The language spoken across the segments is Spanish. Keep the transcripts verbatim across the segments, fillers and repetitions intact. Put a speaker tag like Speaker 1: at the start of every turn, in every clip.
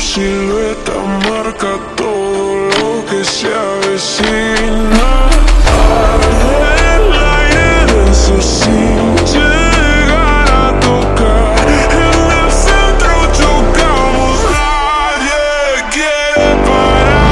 Speaker 1: silueta marca todo lo que se avecina. Arde el aire denso sin llegar a tocar. En el centro chocamos, nadie quiere parar.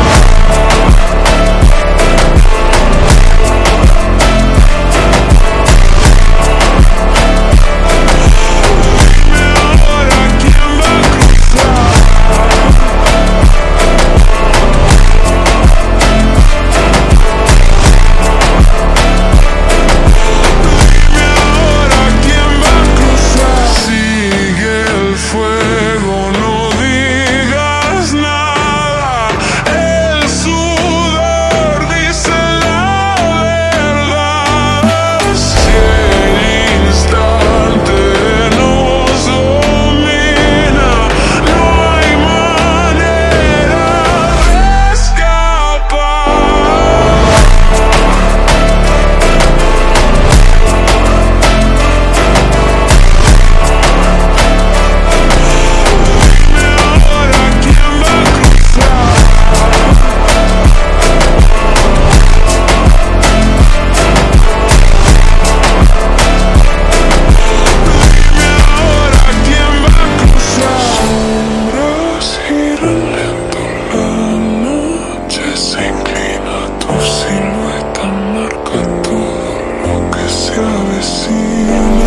Speaker 1: Silueta marca todo lo que se avecina.